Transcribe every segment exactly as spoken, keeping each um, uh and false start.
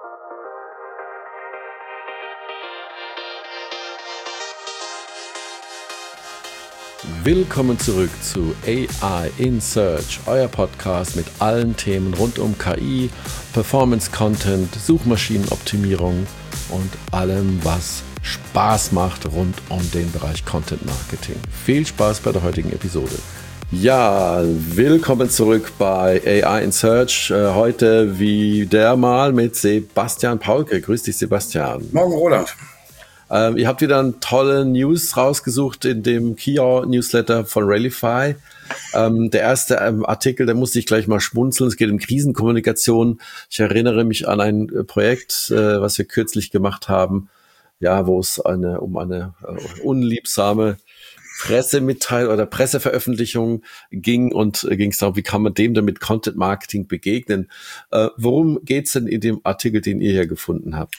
Willkommen zurück zu A I in Search, euer Podcast mit allen Themen rund um K I, Performance Content, Suchmaschinenoptimierung und allem, was Spaß macht rund um den Bereich Content Marketing. Viel Spaß bei der heutigen Episode. Ja, willkommen zurück bei A I in Search. Heute wieder mal mit Sebastian Paulke. Grüß dich, Sebastian. Morgen, Roland. Ähm, ihr habt wieder eine tolle News rausgesucht in dem Key-Newsletter von Rallyfy. Ähm, der erste ähm, Artikel, da musste ich gleich mal schmunzeln. Es geht um Krisenkommunikation. Ich erinnere mich an ein äh, Projekt, äh, was wir kürzlich gemacht haben, ja, wo es eine um eine äh, unliebsame Pressemitteilung oder Presseveröffentlichung ging und äh, ging es darum, wie kann man dem denn mit Content Marketing begegnen. Äh, worum geht's denn in dem Artikel, den ihr hier gefunden habt?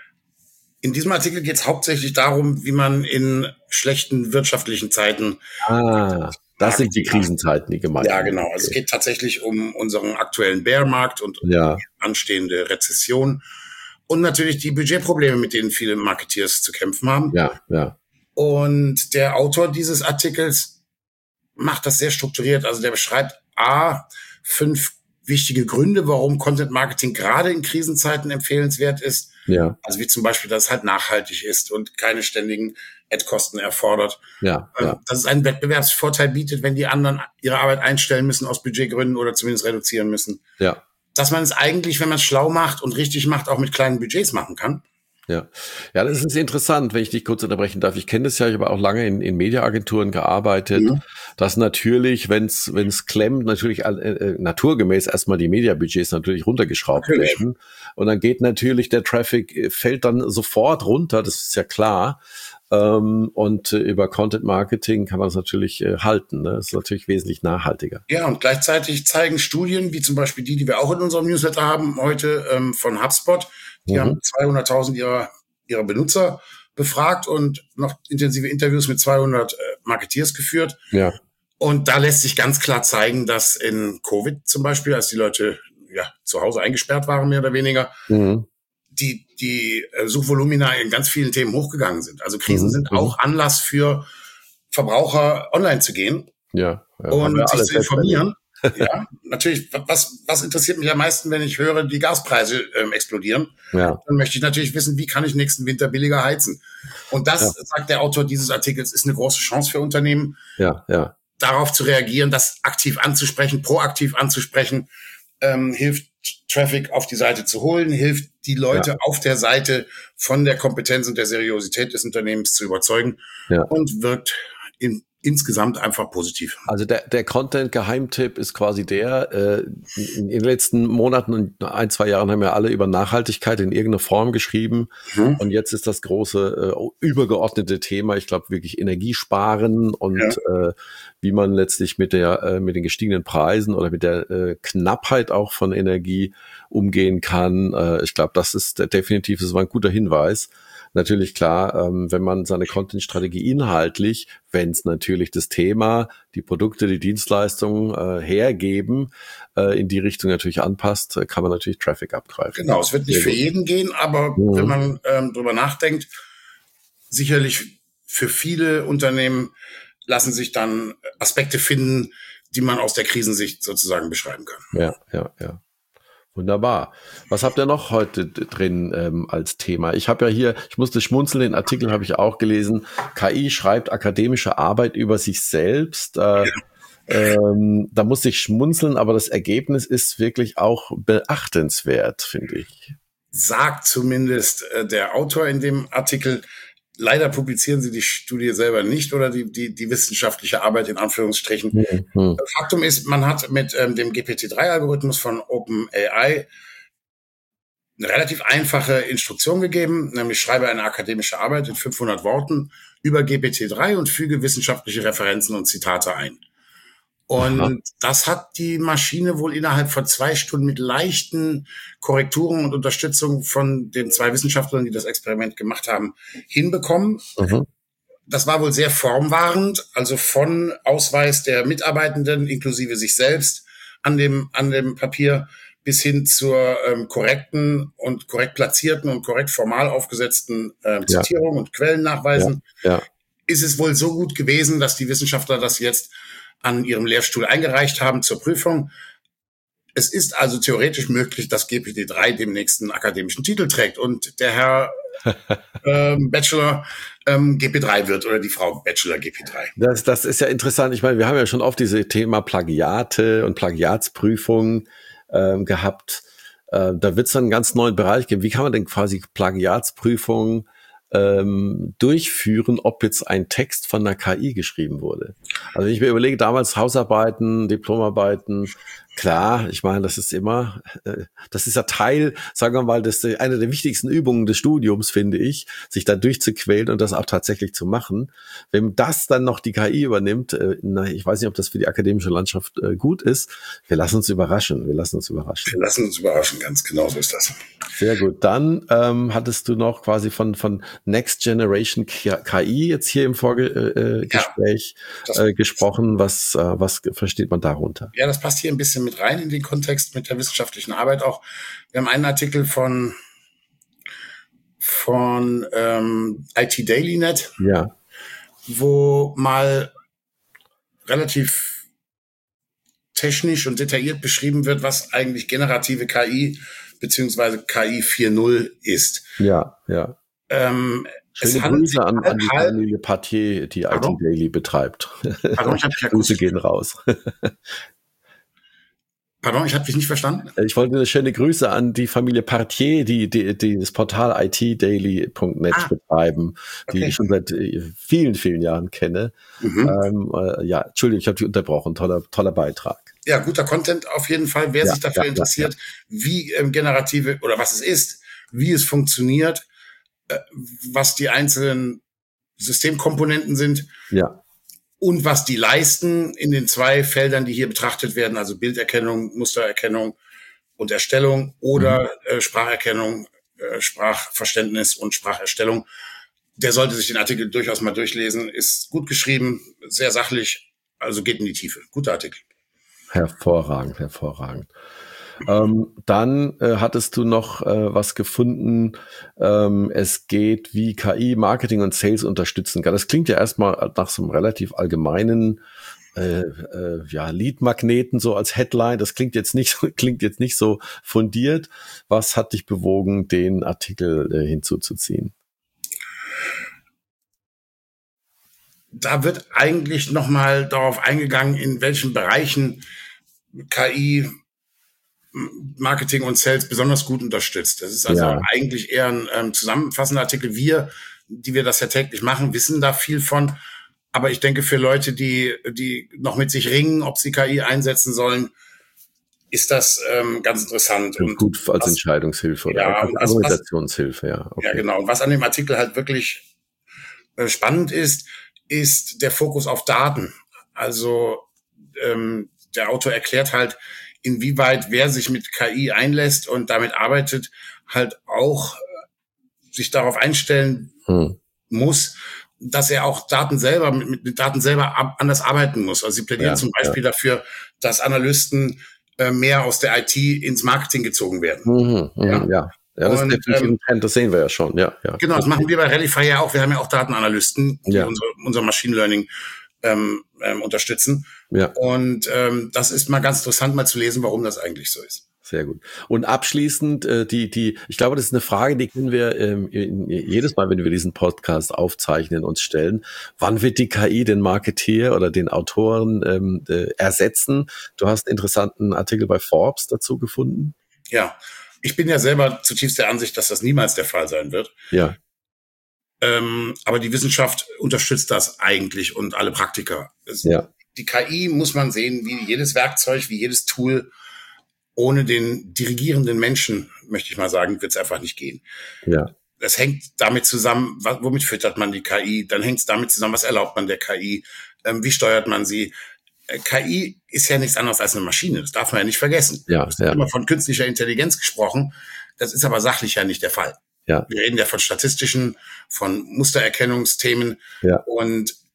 In diesem Artikel geht es hauptsächlich darum, wie man in schlechten wirtschaftlichen Zeiten... Ah, das sind die Krisenzeiten, die gemeint sind. Ja, genau. Also es geht tatsächlich um unseren aktuellen Bärmarkt und um ja. die anstehende Rezession und natürlich die Budgetprobleme, mit denen viele Marketeers zu kämpfen haben. Ja, ja. Und der Autor dieses Artikels macht das sehr strukturiert. Also der beschreibt A, fünf wichtige Gründe, warum Content Marketing gerade in Krisenzeiten empfehlenswert ist. Ja. Also wie zum Beispiel, dass es halt nachhaltig ist und keine ständigen Ad-Kosten erfordert. Ja, ja. Dass es einen Wettbewerbsvorteil bietet, wenn die anderen ihre Arbeit einstellen müssen aus Budgetgründen oder zumindest reduzieren müssen. Ja. Dass man es eigentlich, wenn man es schlau macht und richtig macht, auch mit kleinen Budgets machen kann. Ja, ja, das ist interessant, wenn ich dich kurz unterbrechen darf. Ich kenne das ja, ich habe auch lange in, in Mediaagenturen gearbeitet, mhm. dass natürlich, wenn es wenn es klemmt, natürlich äh, naturgemäß erstmal die Mediabudgets natürlich runtergeschraubt natürlich. werden. Und dann geht natürlich der Traffic, fällt dann sofort runter, das ist ja klar. Ähm, und äh, über Content Marketing kann man es natürlich äh, halten. Ne? Das ist natürlich wesentlich nachhaltiger. Ja, und gleichzeitig zeigen Studien, wie zum Beispiel die, die wir auch in unserem Newsletter haben, heute ähm, von HubSpot, die mhm. haben zweihunderttausend ihrer, ihrer Benutzer befragt und noch intensive Interviews mit zweihundert äh, Marketeers geführt. Ja. Und da lässt sich ganz klar zeigen, dass in Covid zum Beispiel, als die Leute ja zu Hause eingesperrt waren, mehr oder weniger, mhm. die die Suchvolumina in ganz vielen Themen hochgegangen sind. Also Krisen mhm. sind auch Anlass für Verbraucher, online zu gehen ja, ja, und sich zu informieren. Ja, natürlich, was was interessiert mich am meisten, wenn ich höre, die Gaspreise ähm, explodieren? Ja. Dann möchte ich natürlich wissen, wie kann ich nächsten Winter billiger heizen? Und das, ja. sagt der Autor dieses Artikels, ist eine große Chance für Unternehmen, ja, ja. darauf zu reagieren, das aktiv anzusprechen, proaktiv anzusprechen, ähm, hilft Traffic auf die Seite zu holen, hilft die Leute ja. auf der Seite von der Kompetenz und der Seriosität des Unternehmens zu überzeugen ja. und wirkt in, insgesamt einfach positiv. Also der, der Content-Geheimtipp ist quasi der, äh, in den letzten Monaten und ein, zwei Jahren haben wir alle über Nachhaltigkeit in irgendeiner Form geschrieben mhm. und jetzt ist das große äh, übergeordnete Thema, ich glaube wirklich Energiesparen und ja. äh, wie man letztlich mit der äh, mit den gestiegenen Preisen oder mit der äh, Knappheit auch von Energie umgehen kann. Äh, ich glaube, das ist definitiv, das war ein guter Hinweis. Natürlich klar, ähm, wenn man seine Content-Strategie inhaltlich, wenn es natürlich das Thema, die Produkte, die Dienstleistungen äh, hergeben, äh, in die Richtung natürlich anpasst, äh, kann man natürlich Traffic abgreifen. Genau, es wird nicht für jeden gehen, aber mhm. wenn man ähm, drüber nachdenkt, sicherlich für viele Unternehmen lassen sich dann Aspekte finden, die man aus der Krisensicht sozusagen beschreiben kann. Ja, ja, ja. Wunderbar. Was habt ihr noch heute drin ähm, als Thema? Ich habe ja hier, ich musste schmunzeln, den Artikel habe ich auch gelesen. K I schreibt akademische Arbeit über sich selbst. Äh, ja. ähm, da musste ich schmunzeln, aber das Ergebnis ist wirklich auch beachtenswert, finde ich. Sagt zumindest äh, der Autor in dem Artikel. Leider publizieren sie die Studie selber nicht oder die, die, die wissenschaftliche Arbeit in Anführungsstrichen. Mhm. Faktum ist, man hat mit ähm, dem G P T drei Algorithmus von OpenAI eine relativ einfache Instruktion gegeben, nämlich schreibe eine akademische Arbeit in fünfhundert Worten über G P T drei und füge wissenschaftliche Referenzen und Zitate ein. Und Aha. das hat die Maschine wohl innerhalb von zwei Stunden mit leichten Korrekturen und Unterstützung von den zwei Wissenschaftlern, die das Experiment gemacht haben, hinbekommen. Mhm. Das war wohl sehr formwahrend, also von Ausweis der Mitarbeitenden inklusive sich selbst an dem, an dem Papier bis hin zur ähm, korrekten und korrekt platzierten und korrekt formal aufgesetzten ähm, Ja. Zitierung und Quellennachweisen, Ja. Ja. ist es wohl so gut gewesen, dass die Wissenschaftler das jetzt an ihrem Lehrstuhl eingereicht haben zur Prüfung. Es ist also theoretisch möglich, dass G P T drei demnächst einen akademischen Titel trägt und der Herr ähm, Bachelor ähm, G P drei wird oder die Frau Bachelor G P drei. Das, das ist ja interessant. Ich meine, wir haben ja schon oft diese Thema Plagiate und Plagiatsprüfungen ähm, gehabt. Äh, da wird es dann einen ganz neuen Bereich geben. Wie kann man denn quasi Plagiatsprüfungen ähm, durchführen, ob jetzt ein Text von einer K I geschrieben wurde? Also wenn ich mir überlege, damals Hausarbeiten, Diplomarbeiten, klar, ich meine, das ist immer, äh, das ist ja Teil, sagen wir mal, das ist eine der wichtigsten Übungen des Studiums, finde ich, sich da durchzuquälen und das auch tatsächlich zu machen. Wenn das dann noch die K I übernimmt, äh, na, ich weiß nicht, ob das für die akademische Landschaft äh, gut ist. Wir lassen uns überraschen, wir lassen uns überraschen. Wir lassen uns überraschen, ganz genau so ist das. Sehr gut. Dann ähm, hattest du noch quasi von von Next Generation K I jetzt hier im Vorgespräch äh, ja, äh, gesprochen. Was äh, was versteht man darunter? Ja, das passt hier ein bisschen mit rein in den Kontext mit der wissenschaftlichen Arbeit auch. Wir haben einen Artikel von von ähm, I T Daily Punkt net, ja, wo mal relativ technisch und detailliert beschrieben wird, was eigentlich generative K I beziehungsweise K I vier Punkt null ist. Ja, ja. Ähm, Schöne Grüße an, an die Familie Partier, die I T Daily betreibt. Pardon, ich hab dich Grüße gehen raus. Pardon, ich habe dich nicht verstanden. Ich wollte eine schöne Grüße an die Familie Partier, die, die, die das Portal I T Daily Punkt net ah, betreiben, die okay. ich schon seit vielen, vielen Jahren kenne. Mhm. Ähm, äh, ja, Entschuldigung, ich habe dich unterbrochen. Toller, toller Beitrag. Ja, guter Content auf jeden Fall. Wer ja, sich dafür ja, interessiert, ja, ja. wie ähm, generative oder was es ist, wie es funktioniert, äh, was die einzelnen Systemkomponenten sind. Ja. Und was die leisten in den zwei Feldern, die hier betrachtet werden, also Bilderkennung, Mustererkennung und Erstellung oder mhm. äh, Spracherkennung, äh, Sprachverständnis und Spracherstellung. Der sollte sich den Artikel durchaus mal durchlesen. Ist gut geschrieben, sehr sachlich, also geht in die Tiefe. Guter Artikel. Hervorragend, hervorragend. Ähm, dann äh, hattest du noch äh, was gefunden, ähm, es geht, wie K I Marketing und Sales unterstützen kann. Das klingt ja erstmal nach so einem relativ allgemeinen äh, äh, ja, Lead-Magneten, so als Headline. Das klingt jetzt nicht, klingt jetzt nicht so fundiert. Was hat dich bewogen, den Artikel äh, hinzuzuziehen? Da wird eigentlich nochmal darauf eingegangen, in welchen Bereichen K I Marketing und Sales besonders gut unterstützt. Das ist also ja. eigentlich eher ein ähm, zusammenfassender Artikel. Wir, die wir das ja täglich machen, wissen da viel von. Aber ich denke, für Leute, die die noch mit sich ringen, ob sie K I einsetzen sollen, ist das ähm, ganz interessant. Und gut als was, Entscheidungshilfe oder ja, als Argumentationshilfe. Ja, okay. Ja, genau. Und was an dem Artikel halt wirklich äh, spannend ist, ist der Fokus auf Daten. Also ähm, der Autor erklärt halt, inwieweit wer sich mit K I einlässt und damit arbeitet, halt auch sich darauf einstellen hm. muss, dass er auch Daten selber mit, mit Daten selber ab, anders arbeiten muss. Also sie plädieren ja, zum Beispiel ja. dafür, dass Analysten äh, mehr aus der I T ins Marketing gezogen werden. Mhm, ja. ja. Ja, das und, ist definitiv ähm, ein Trend, das sehen wir ja schon. Ja, ja. Genau, das machen wir bei Rallify ja auch. Wir haben ja auch Datenanalysten, die ja. unser, unser Machine Learning ähm, ähm, unterstützen. Ja. Und ähm, das ist mal ganz interessant, mal zu lesen, warum das eigentlich so ist. Sehr gut. Und abschließend, äh, die, die, ich glaube, das ist eine Frage, die können wir ähm, jedes Mal, wenn wir diesen Podcast aufzeichnen, uns stellen. Wann wird die K I den Marketeer oder den Autoren ähm, äh, ersetzen? Du hast einen interessanten Artikel bei Forbes dazu gefunden. Ja, ich bin ja selber zutiefst der Ansicht, dass das niemals der Fall sein wird. Ja. Ähm, aber die Wissenschaft unterstützt das eigentlich und alle Praktiker. Es, ja. Die K I muss man sehen, wie jedes Werkzeug, wie jedes Tool. Ohne den dirigierenden Menschen, möchte ich mal sagen, wird es einfach nicht gehen. Ja. Das hängt damit zusammen, was, womit füttert man die K I? Dann hängt es damit zusammen, was erlaubt man der K I? Ähm, wie steuert man sie? Äh, K I ist ja nichts anderes als eine Maschine. Das darf man ja nicht vergessen. Ja, es ja. wird immer von künstlicher Intelligenz gesprochen. Das ist aber sachlich ja nicht der Fall. Ja. Wir reden ja von statistischen, von Mustererkennungsthemen. Ja. Und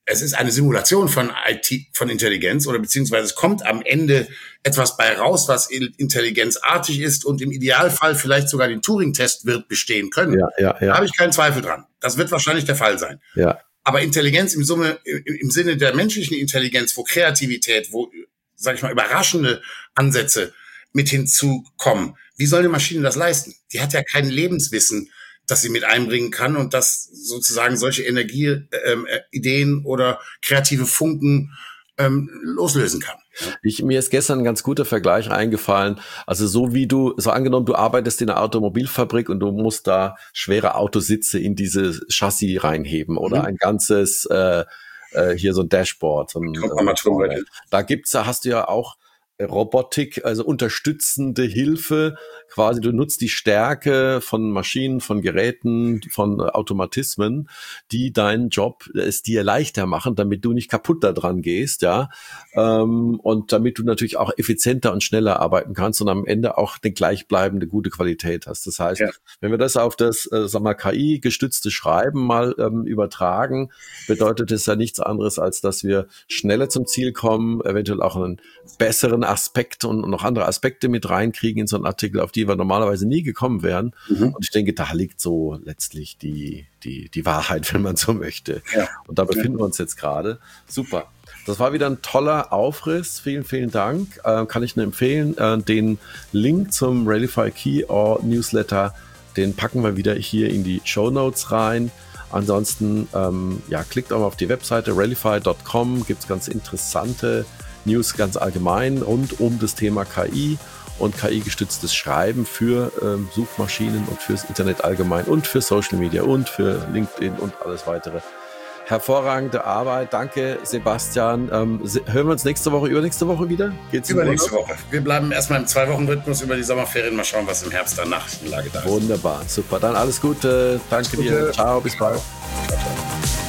es ist eine Simulation von I T, von Intelligenz, oder beziehungsweise es kommt am Ende etwas bei raus, was intelligenzartig ist und im Idealfall vielleicht sogar den Turing-Test wird bestehen können. Ja, ja, ja. Da habe ich keinen Zweifel dran. Das wird wahrscheinlich der Fall sein. Ja. Aber Intelligenz im, Summe, im Sinne der menschlichen Intelligenz, wo Kreativität, wo, sag ich mal, überraschende Ansätze mit hinzukommen, wie soll eine Maschine das leisten? Die hat ja kein Lebenswissen, das sie mit einbringen kann und das sozusagen solche Energie, ähm, Ideen oder kreative Funken ähm, loslösen kann. Ich, mir ist gestern ein ganz guter Vergleich eingefallen. Also so wie du, so angenommen, du arbeitest in einer Automobilfabrik und du musst da schwere Autositze in diese Chassis reinheben oder mhm. ein ganzes, äh, äh, hier so ein Dashboard. So ein, äh, da gibt's, da hast du ja auch Robotik, also unterstützende Hilfe, quasi du nutzt die Stärke von Maschinen, von Geräten, von Automatismen, die deinen Job es dir leichter machen, damit du nicht kaputt da dran gehst, ja, ähm, und damit du natürlich auch effizienter und schneller arbeiten kannst und am Ende auch eine gleichbleibende gute Qualität hast. Das heißt, ja. wenn wir das auf das, äh, sag mal, K I-gestützte Schreiben mal ähm, übertragen, bedeutet es ja nichts anderes, als dass wir schneller zum Ziel kommen, eventuell auch einen besseren Aspekt und noch andere Aspekte mit reinkriegen in so einen Artikel, auf die wir normalerweise nie gekommen wären. Mhm. Und ich denke, da liegt so letztlich die, die, die Wahrheit, wenn man so möchte. Ja. Und da befinden ja. wir uns jetzt gerade. Super. Das war wieder ein toller Aufriss. Vielen, vielen Dank. Äh, kann ich nur empfehlen. Äh, den Link zum Ralify Key or Newsletter, den packen wir wieder hier in die Shownotes rein. Ansonsten, ähm, ja, klickt auch mal auf die Webseite ralify Punkt com. Gibt es ganz interessante News ganz allgemein rund um das Thema K I und K I-gestütztes Schreiben für ähm, Suchmaschinen und fürs Internet allgemein und für Social Media und für LinkedIn und alles weitere. Hervorragende Arbeit. Danke, Sebastian. Ähm, hören wir uns nächste Woche, übernächste Woche wieder? Geht's Übernächste Woche. Wir bleiben erstmal im Zwei-Wochen-Rhythmus über die Sommerferien. Mal schauen, was im Herbst dann Nachrichtenlage da ist. Wunderbar, super. Dann alles Gute. Danke dir. Ciao, bis bald. Ciao, ciao.